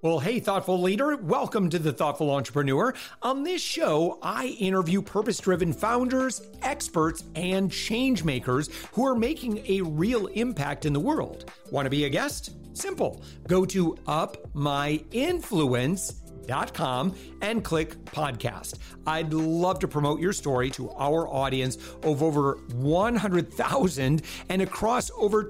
Well, hey, thoughtful leader, welcome to the Thoughtful Entrepreneur. On this show, I interview purpose-driven founders, experts, and change makers who are making a real impact in the world. Want to be a guest? Simple. Go to upmyinfluence.com and click podcast. I'd love to promote your story to our audience of over 100,000 and across over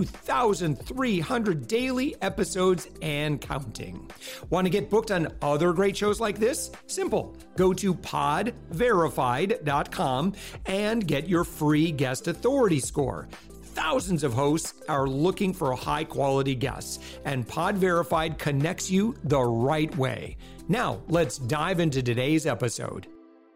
2,300 daily episodes and counting. Want to get booked on other great shows like this? Simple. Go to podverified.com and get your free guest authority score. Thousands of hosts are looking for high quality guests, and Pod Verified connects you the right way. Now, let's dive into today's episode.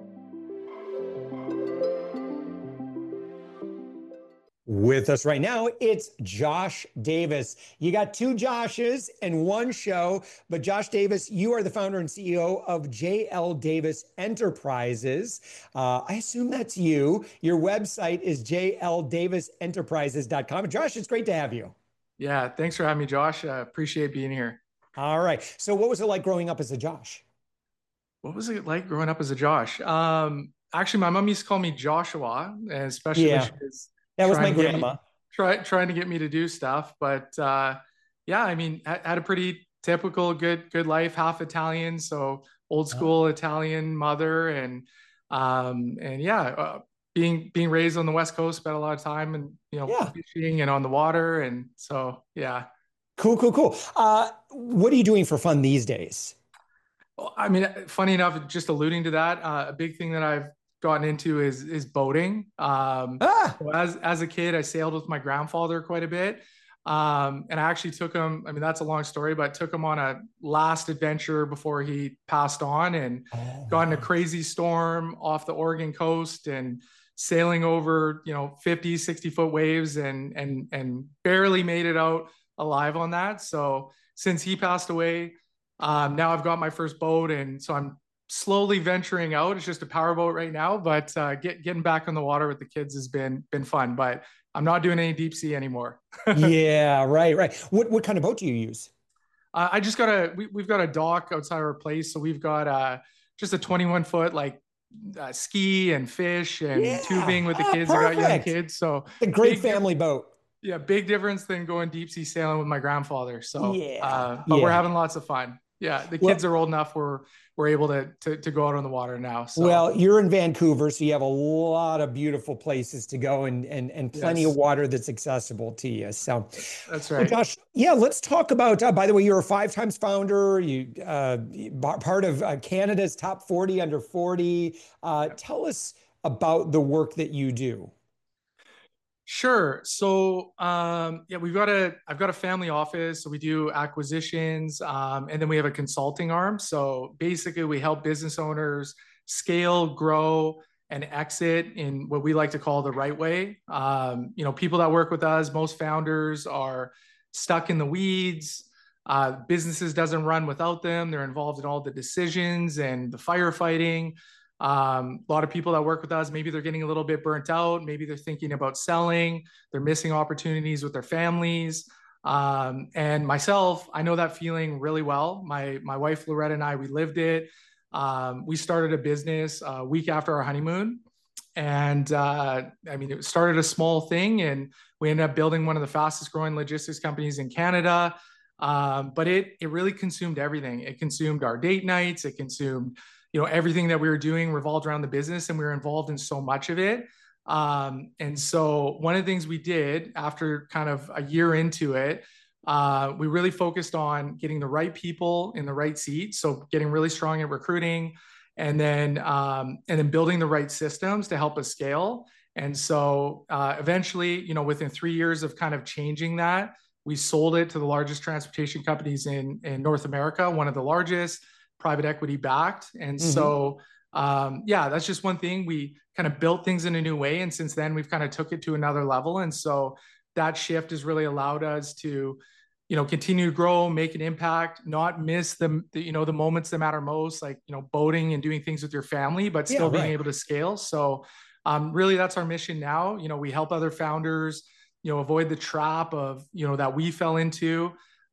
With us right now, it's Josh Davis. You got two Joshes and one show, but Josh Davis, you are the founder and CEO of JL Davis Enterprises. I assume that's you. Your website is jldavisenterprises.com. Josh, it's great to have you. Yeah, thanks for having me, Josh. Appreciate being here. All right. So what was it like growing up as a Josh? What was it like growing up as a Josh? Actually, my mom used to call me Joshua, and especially when she was that was my grandma. Trying to get me to do stuff. But yeah, I mean, I had a pretty typical good life, half Italian, so old school Italian mother, and yeah, being raised on the West Coast, spent a lot of time and fishing and on the water, and so yeah. Cool. What are you doing for fun these days? Well, I mean, funny enough, just alluding to that, a big thing that I've gotten into is boating. So as a kid, I sailed with my grandfather quite a bit. And I actually took him, I mean, that's a long story, but took him on a last adventure before he passed on, and got in a crazy storm off the Oregon coast and sailing over, 50, 60 foot waves and barely made it out alive on that. So since he passed away, now I've got my first boat, and so I'm slowly venturing out. It's just a powerboat right now, but getting back on the water with the kids has been fun. But I'm not doing any deep sea anymore. Yeah, right. What kind of boat do you use? I just got we've got a dock outside our place, so we've got just a 21-foot ski and fish and tubing with the kids. Perfect. I got young kids, so a great family boat. Yeah, big difference than going deep sea sailing with my grandfather. So, but we're having lots of fun. Yeah, the kids are old enough we're able to go out on the water now. So. Well, you're in Vancouver, so you have a lot of beautiful places to go and plenty of water that's accessible to you. So that's right. Josh, let's talk about, by the way, you're a 5 times founder, you part of Canada's top 40 under 40. Tell us about the work that you do. Sure. So, I've got a family office, so we do acquisitions, and then we have a consulting arm. So basically we help business owners scale, grow, and exit in what we like to call the right way. People that work with us, most founders are stuck in the weeds. Businesses doesn't run without them. They're involved in all the decisions and the firefighting. A lot of people that work with us, maybe they're getting a little bit burnt out. Maybe they're thinking about selling. They're missing opportunities with their families. And myself, I know that feeling really well. My wife, Loretta, and I, we lived it. We started a business a week after our honeymoon. And it started a small thing, and we ended up building one of the fastest growing logistics companies in Canada. But it really consumed everything. It consumed our date nights. It consumed everything that we were doing revolved around the business, and we were involved in so much of it. And so one of the things we did after kind of a year into it, we really focused on getting the right people in the right seats. So getting really strong at recruiting, and then building the right systems to help us scale. And so eventually, within 3 years of kind of changing that, we sold it to the largest transportation companies in North America, one of the largest, private equity backed. And so, that's just one thing. We kind of built things in a new way. And since then, we've kind of took it to another level. And so that shift has really allowed us to, continue to grow, make an impact, not miss the moments that matter most, like, boating and doing things with your family, but still being able to scale. So really that's our mission now. We help other founders, avoid the trap of, that we fell into.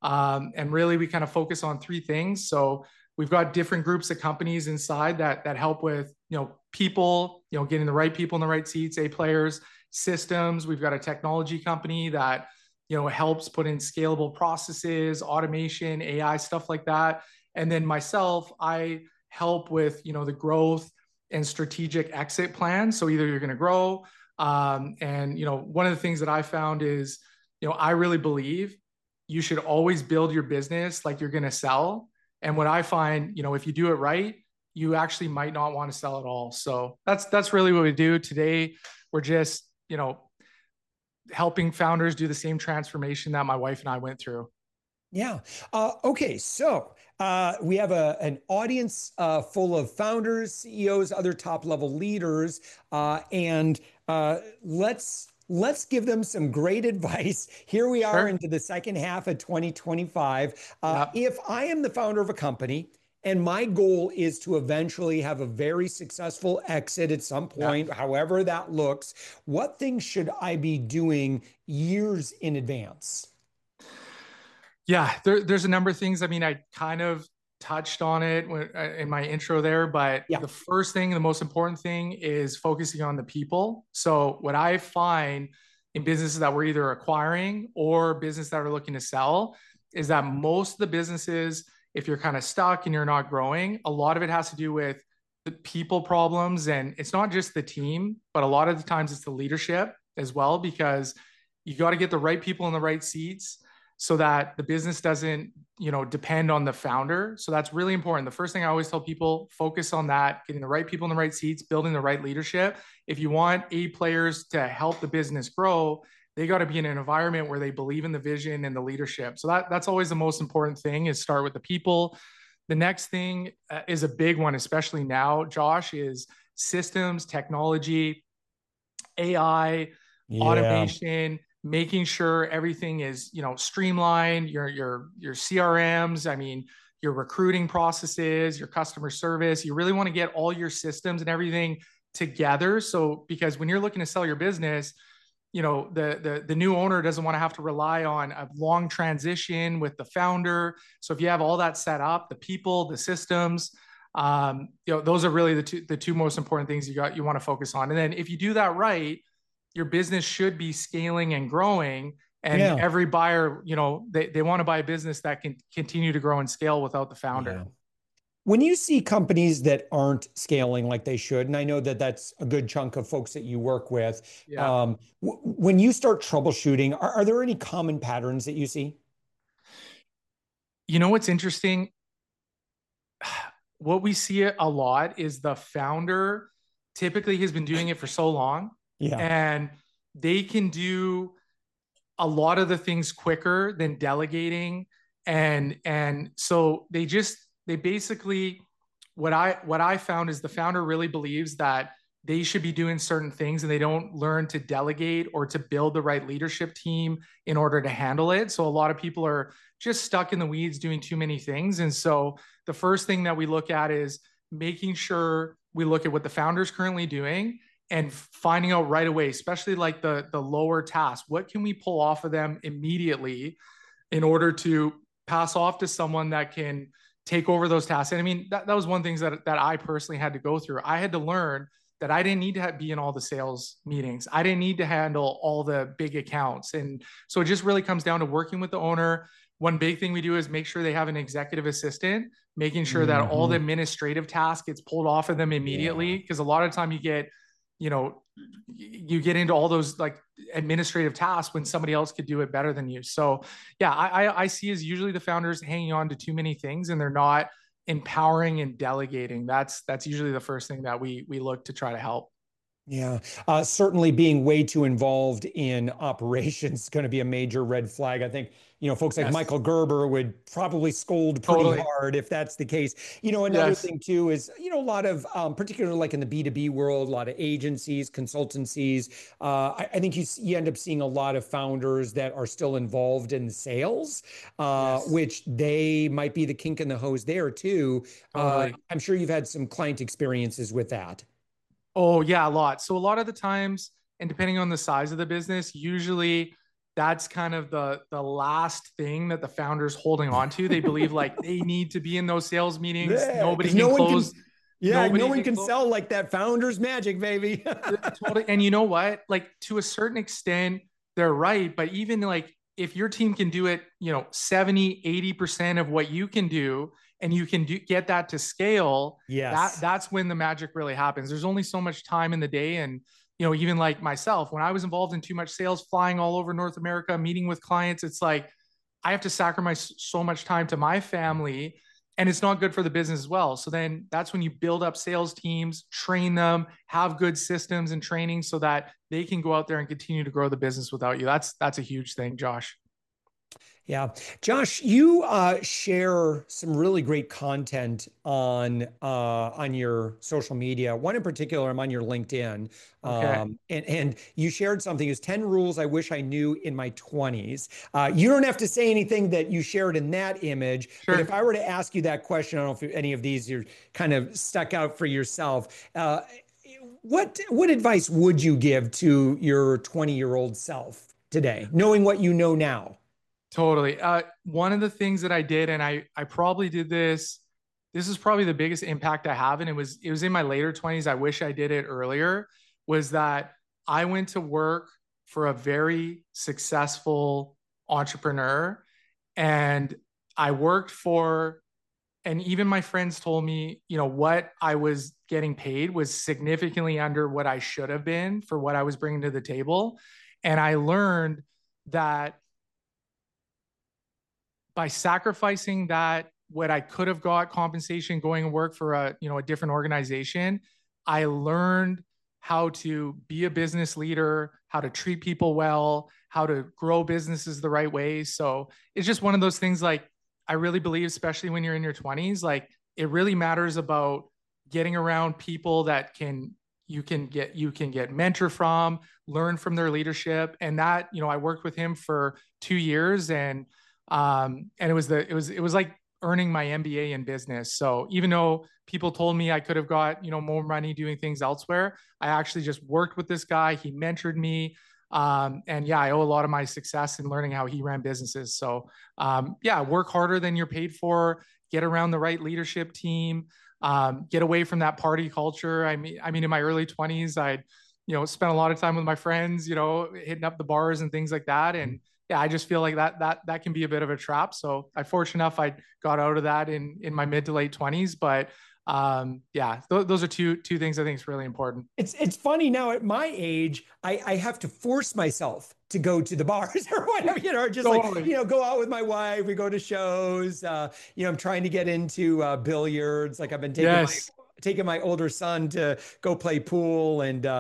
And really, we kind of focus on three things. So we've got different groups of companies inside that help with, people, getting the right people in the right seats, A players, systems. We've got a technology company that, helps put in scalable processes, automation, AI, stuff like that. And then myself, I help with, the growth and strategic exit plan. So either you're going to grow, and one of the things that I found is, I really believe you should always build your business like you're going to sell. And what I find, if you do it right, you actually might not want to sell at all. So that's really what we do today. We're just, helping founders do the same transformation that my wife and I went through. Yeah. Okay. So we have an audience full of founders, CEOs, other top level leaders, and let's give them some great advice. Here we are Sure. into the second half of 2025. Yeah. If I am the founder of a company and my goal is to eventually have a very successful exit at some Yeah. point, however that looks, what things should I be doing years in advance? Yeah, there's a number of things. I mean, I kind of touched on it in my intro there, but Yeah. the first thing, the most important thing is focusing on the people. So what I find in businesses that we're either acquiring or business that are looking to sell is that most of the businesses, if you're kind of stuck and you're not growing, a lot of it has to do with the people problems. And it's not just the team, but a lot of the times it's the leadership as well, because you got to get the right people in the right seats so that the business doesn't, depend on the founder. So that's really important. The first thing I always tell people, focus on that, getting the right people in the right seats, building the right leadership. If you want A players to help the business grow, they got to be in an environment where they believe in the vision and the leadership. So that's always the most important thing, is start with the people. The next thing is a big one, especially now, Josh, is systems, technology, AI, Yeah. automation, making sure everything is, streamlined, your CRMs, I mean, your recruiting processes, your customer service. You really want to get all your systems and everything together. So because when you're looking to sell your business, the new owner doesn't want to have to rely on a long transition with the founder. So if you have all that set up, the people, the systems, those are really the two most important things you want to focus on. And then if you do that right, your business should be scaling and growing. And Yeah. every buyer, they want to buy a business that can continue to grow and scale without the founder. Yeah. When you see companies that aren't scaling like they should, and I know that that's a good chunk of folks that you work with, Yeah. when you start troubleshooting, are there any common patterns that you see? You know what's interesting? What we see a lot is the founder typically has been doing it for so long, Yeah. and they can do a lot of the things quicker than delegating. And so they basically, what I found is the founder really believes that they should be doing certain things, and they don't learn to delegate or to build the right leadership team in order to handle it. So a lot of people are just stuck in the weeds doing too many things. And so the first thing that we look at is making sure we look at what the founder is currently doing and finding out right away, especially like the lower tasks. What can we pull off of them immediately in order to pass off to someone that can take over those tasks? And I mean, that was one thing that I personally had to go through. I had to learn that I didn't need to be in all the sales meetings. I didn't need to handle all the big accounts. And so it just really comes down to working with the owner. One big thing we do is make sure they have an executive assistant, making sure that all the Hmm. administrative tasks gets pulled off of them Yeah. immediately. Because a lot of time you get into all those like administrative tasks when somebody else could do it better than you. So yeah, I see is usually the founders hanging on to too many things and they're not empowering and delegating. That's usually the first thing that we look to try to help. Yeah, certainly being way too involved in operations is going to be a major red flag. I think, folks like Yes, Michael Gerber would probably scold pretty totally. hard if that's the case. Another Yes, thing too is, a lot of, particularly like in the B2B world, a lot of agencies, consultancies. I think you end up seeing a lot of founders that are still involved in sales, yes, which they might be the kink in the hose there too. totally. I'm sure you've had some client experiences with that. Oh yeah, a lot. So a lot of the times, and depending on the size of the business, usually that's kind of the last thing that the founders holding on to. They believe like they need to be in those sales meetings. Yeah, Nobody because can no one can. close. Yeah, no Nobody one can can close. sell like that founder's magic, baby. Totally. And you know what? Like to a certain extent, they're right. But even like if your team can do it, 70, 80% of what you can do, and you can get that to scale, Yes. that's when the magic really happens. There's only so much time in the day. And, even like myself, when I was involved in too much sales, flying all over North America, meeting with clients, it's like I have to sacrifice so much time to my family, and it's not good for the business as well. So then that's when you build up sales teams, train them, have good systems and training so that they can go out there and continue to grow the business without you. That's a huge thing, Josh. Yeah. Josh, you share some really great content on your social media. One in particular, I'm on your LinkedIn. Okay. And you shared something. It's 10 rules I wish I knew in my 20s. You don't have to say anything that you shared in that image, but Sure. if I were to ask you that question, I don't know if any of these you're kind of stuck out for yourself. What advice would you give to your 20-year-old self today, knowing what you know now? Totally. One of the things that I did, and I probably did this. This is probably the biggest impact I have, and it was in my later 20s. I wish I did it earlier. Was that I went to work for a very successful entrepreneur, and I worked for, and even my friends told me, what I was getting paid was significantly under what I should have been for what I was bringing to the table, and I learned that by sacrificing that what I could have got compensation going and work for a different organization, I learned how to be a business leader, how to treat people well, how to grow businesses the right way. So it's just one of those things like I really believe, especially when you're in your 20s, like it really matters about getting around people that you can get mentor from, learn from their leadership. And that, I worked with him for 2 years, and it was like earning my MBA in business. So even though people told me I could have got, more money doing things elsewhere, I actually just worked with this guy. He mentored me. And yeah, I owe a lot of my success in learning how he ran businesses. So yeah, work harder than you're paid for, get around the right leadership team, get away from that party culture. I mean, in my early 20s, I'd, spent a lot of time with my friends, hitting up the bars and things like that. And yeah, I just feel like that can be a bit of a trap. So I fortunate enough I got out of that in my mid to late 20s. But yeah, those are two things I think is really important. It's funny now at my age, I have to force myself to go to the bars or whatever, just like, Totally. go out with my wife, we go to shows, I'm trying to get into billiards. Like I've been Yes. taking my older son to go play pool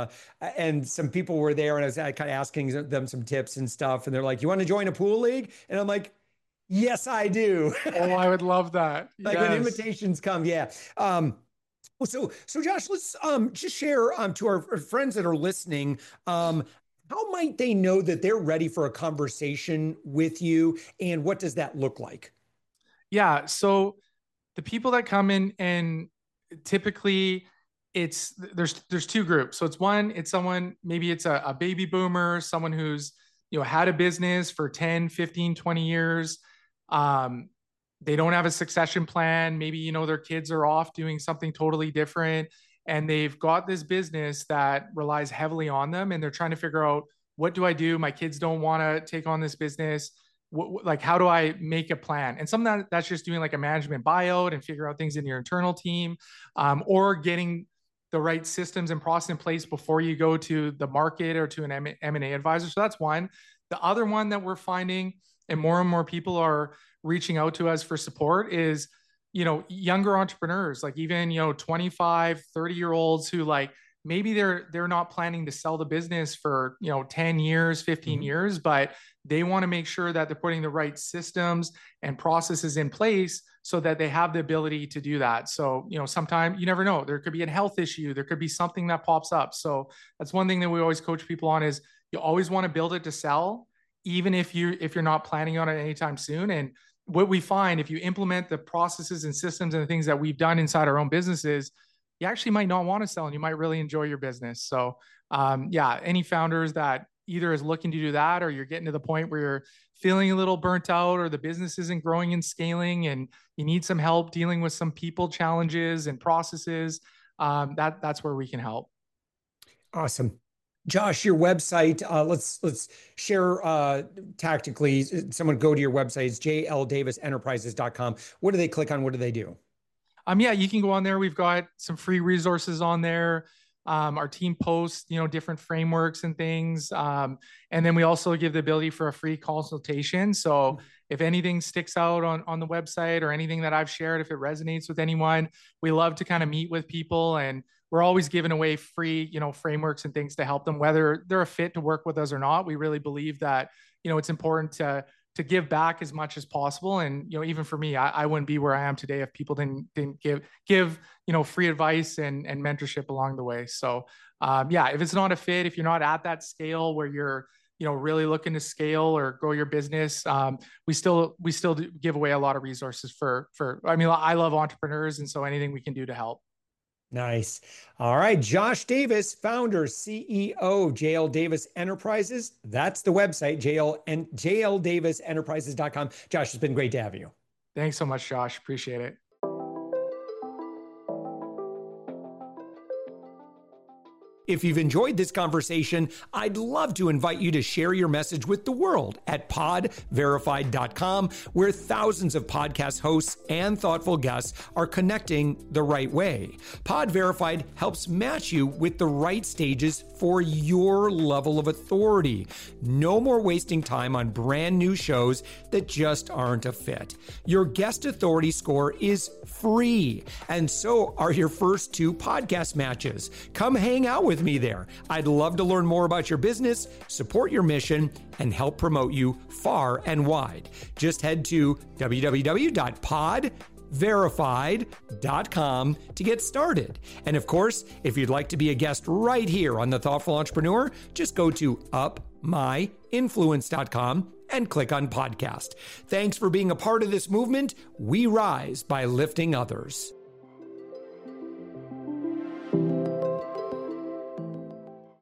and some people were there and I was kind of asking them some tips and stuff. And they're like, you want to join a pool league? And I'm like, yes, I do. Oh, I would love that. Like when Yes. invitations come, yeah. Well, so Josh, let's just share to our friends that are listening. How might they know that they're ready for a conversation with you, and what does that look like? Yeah. So the people that come in, and typically there's two groups. So it's someone, maybe it's a baby boomer, someone who's had a business for 10, 15, 20 years. um they don't have a succession plan. Maybe their kids are off doing something totally different, and they've got this business that relies heavily on them, and they're trying to figure out, what do I do? My kids don't want to take on this business. Like, how do I make a plan? And some of that's just doing like a management buyout and figure out things in your internal team, or getting the right systems and process in place before you go to the market or to an M&A advisor. So that's one. The other one that we're finding, and more people are reaching out to us for support, is younger entrepreneurs, like even 25, 30-year olds who, like, maybe they're not planning to sell the business for 10 years, 15 Mhm. years, but they want to make sure that they're putting the right systems and processes in place so that they have the ability to do that. So sometimes you never know, there could be a health issue, there could be something that pops up. So that's one thing that we always coach people on, is you always want to build it to sell, even if you're not planning on it anytime soon. And what we find, if you implement the processes and systems and the things that we've done inside our own businesses, you actually might not want to sell and you might really enjoy your business. So yeah, any founders that either is looking to do that, or you're getting to the point where you're feeling a little burnt out, or the business isn't growing and scaling and you need some help dealing with some people challenges and processes, that's where we can help. Awesome. Josh, your website, let's share tactically. Someone go to your website. It's jldavisenterprises.com. What do they click on? What do they do? Yeah, you can go on there. We've got some free resources on there. Our team posts, different frameworks and things. And then we also give the ability for a free consultation. So if anything sticks out on the website or anything that I've shared, if it resonates with anyone, we love to kind of meet with people, and we're always giving away free, frameworks and things to help them, whether they're a fit to work with us or not. We really believe that, it's important to give back as much as possible. And, even for me, I wouldn't be where I am today if people didn't give, free advice and mentorship along the way. So, if it's not a fit, if you're not at that scale where you're, really looking to scale or grow your business, we still do give away a lot of resources I love entrepreneurs. And so anything we can do to help. Nice. All right. Josh Davis, founder, CEO, JL Davis Enterprises. That's the website, jldavisenterprises.com. Josh, it's been great to have you. Thanks so much, Josh. Appreciate it. If you've enjoyed this conversation, I'd love to invite you to share your message with the world at podverified.com, where thousands of podcast hosts and thoughtful guests are connecting the right way. Pod Verified helps match you with the right stages for your level of authority. No more wasting time on brand new shows that just aren't a fit. Your guest authority score is free, and so are your first 2 podcast matches. Come hang out with me there. I'd love to learn more about your business, support your mission, and help promote you far and wide. Just head to www.podverified.com to get started. And of course, if you'd like to be a guest right here on The Thoughtful Entrepreneur, just go to upmyinfluence.com and click on podcast. Thanks for being a part of this movement. We rise by lifting others.